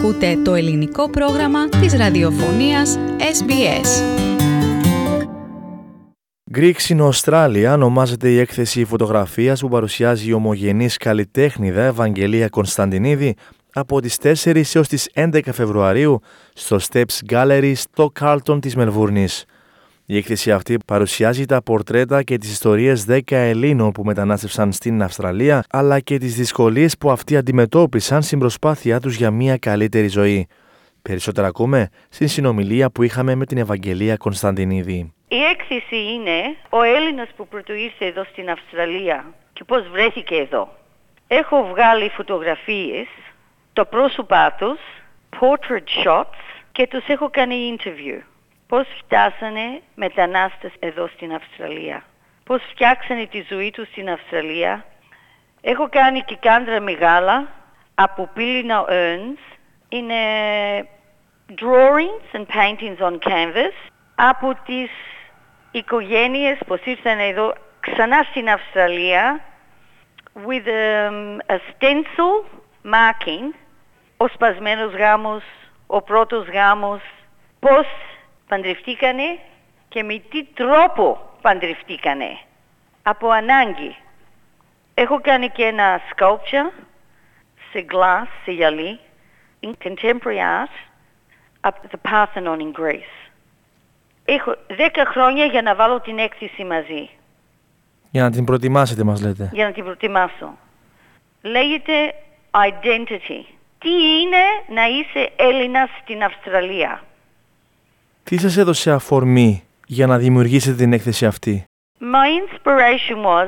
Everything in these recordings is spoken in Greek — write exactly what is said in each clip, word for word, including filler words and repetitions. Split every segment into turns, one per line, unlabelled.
Ακούτε το ελληνικό πρόγραμμα της ραδιοφωνίας ες μπι ες.
Greeks in Australia ονομάζεται η έκθεση φωτογραφίας που παρουσιάζει η ομογενής καλλιτέχνηδα Ευαγγελία Κωνσταντινίδη από τις τέσσερις έως τις έντεκα Φεβρουαρίου στο Steps Gallery στο Carlton της Μελβούρνης. Η έκθεση αυτή παρουσιάζει τα πορτρέτα και τις ιστορίες δέκα Ελλήνων που μετανάστευσαν στην Αυστραλία, αλλά και τις δυσκολίες που αυτοί αντιμετώπισαν στην προσπάθειά τους για μια καλύτερη ζωή. Περισσότερα ακούμε στην συνομιλία που είχαμε με την Ευαγγελία Κωνσταντινίδη.
Η έκθεση είναι ο Έλληνας που πρωτοήρθε εδώ στην Αυστραλία και πώς βρέθηκε εδώ. Έχω βγάλει φωτογραφίες, το πρόσωπά τους, portrait shots και τους έχω κάνει interview. Πώς φτάσανε μετανάστες εδώ στην Αυστραλία. Πώς φτιάξανε τη ζωή τους στην Αυστραλία. Έχω κάνει και κάντρα μεγάλα από πύληνα urns. Είναι drawings and paintings on canvas από τις οικογένειες που ήρθαν εδώ ξανά στην Αυστραλία with um, a stencil marking ο σπασμένος γάμος, ο πρώτος γάμος, πώς παντρευτήκανε και με τι τρόπο παντρευτήκανε. Από ανάγκη. Έχω κάνει και ένα sculpture σε glass, σε γυαλί, in contemporary art, από the Parthenon in Greece. Έχω δέκα χρόνια για να βάλω την έκθεση μαζί.
Για να την προετοιμάσετε μας λέτε.
Για να την προετοιμάσω. Λέγεται identity. Τι είναι να είσαι Έλληνας στην Αυστραλία.
Τι σας έδωσε αφορμή για να δημιουργήσετε την έκθεση αυτή?
My inspiration was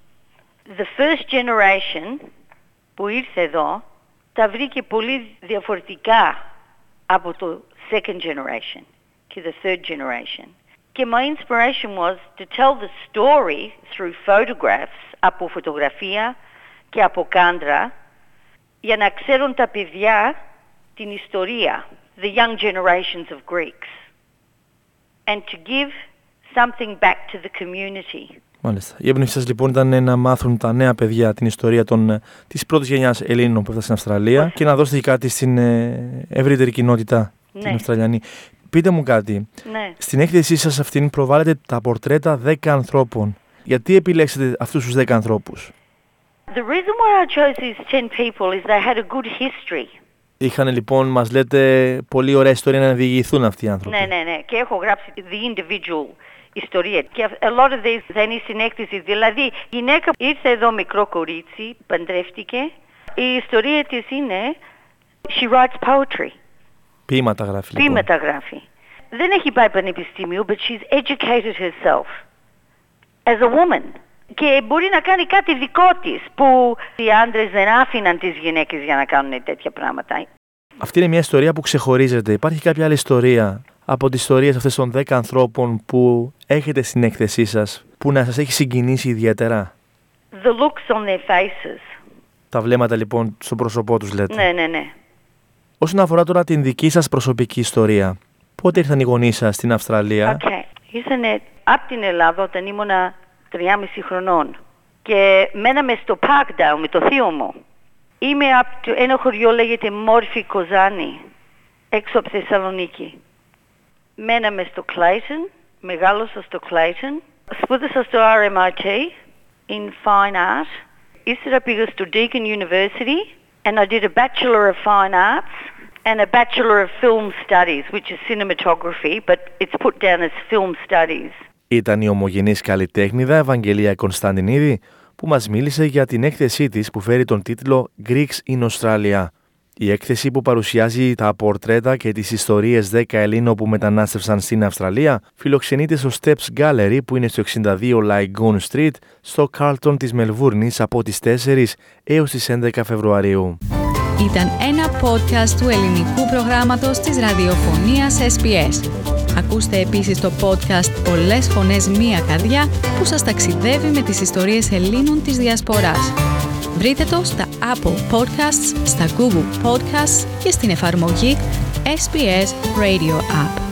the first generation που ήρθε εδώ τα βρήκε πολύ διαφορετικά από το second generation και the third generation. Και my inspiration was to tell the story through photographs, από φωτογραφία και από κάντρα, για να ξέρουν τα παιδιά την ιστορία, the young generations of Greeks. And to give something back to the community.
Μάλιστα. Η έμπνευση σας λοιπόν ήταν να μάθουν τα νέα παιδιά την ιστορία των, της πρώτης γενιάς Ελλήνων που έφτασαν στην Αυστραλία Πώς. και να δώσετε κάτι στην ε, ευρύτερη κοινότητα, ναι. την Αυστραλιανή. Πείτε μου κάτι.
Ναι.
Στην έκθεσή σας αυτήν προβάλλετε τα πορτρέτα δέκα ανθρώπων. Γιατί επιλέξετε αυτούς τους δέκα ανθρώπους?
The reason why I chose these ten people is they had a good history.
Είχαν λοιπόν, μας λέτε, πολύ ωραία ιστορία να διηγηθούν αυτοί οι άνθρωποι.
Ναι, ναι, ναι. Και έχω γράψει the individual ιστορία. Και a lot of these δεν είναι στην έκθεση. Δηλαδή, η γυναίκα ήρθε εδώ μικρό κορίτσι, παντρεύτηκε. Η ιστορία της είναι, she writes poetry.
Ποίηματα γράφει λοιπόν.
Ποίηματα γράφει. Δεν έχει πάει πανεπιστήμιο, but she's educated herself as a woman. Και μπορεί να κάνει κάτι δικό της, που οι άντρες δεν άφηναν τις γυναίκες για να κάνουν τέτοια πράγματα.
Αυτή είναι μια ιστορία που ξεχωρίζεται. Υπάρχει κάποια άλλη ιστορία από τις ιστορίες αυτές των δέκα ανθρώπων που έχετε στην έκθεσή σας, που να σας έχει συγκινήσει ιδιαίτερα?
The looks on their faces.
Τα βλέμματα λοιπόν στο πρόσωπό τους λέτε.
Ναι, ναι, ναι.
Όσον αφορά τώρα την δική σας προσωπική ιστορία, πότε ήρθαν οι γονείς σας στην Αυστραλία?
Okay. Ήρθανε από την Ελλάδα όταν ήμουνα τριάμισι χρονών και μέναμε στο Parkdale με το θείο μου. Είμαι από ένα χωριό λέγεται Μόρφη Κοζάνη, έξω από Θεσσαλονίκη. Μέναμε στο Clayton, μεγάλωσα στο Clayton, σπούδασα στο αρ εμ άι τι in Fine Art. Ύστερα πήγα στο Deakin University and I did a Bachelor of Fine Arts and a Bachelor of Film Studies, which is cinematography, but it's put down as film studies.
Ήταν η ομογενής καλλιτέχνηδα Ευαγγελία Κωνσταντινίδη που μας μίλησε για την έκθεσή της που φέρει τον τίτλο Greeks in Australia. Η έκθεση που παρουσιάζει τα πορτρέτα και τις ιστορίες δέκα Ελλήνων που μετανάστευσαν στην Αυστραλία φιλοξενείται στο Steps Gallery που είναι στο εξήντα δύο Lygon Street στο Carlton της Μελβούρνης από τις τέσσερις έως τις έντεκα Φεβρουαρίου.
Ήταν ένα podcast του ελληνικού προγράμματος της ραδιοφωνίας ες μπι ες. Ακούστε επίσης το podcast «Πολλές φωνές, μία καρδιά» που σας ταξιδεύει με τις ιστορίες Ελλήνων της Διασποράς. Βρείτε το στα Apple Podcasts, στα Google Podcasts και στην εφαρμογή ες μπι ες Radio App.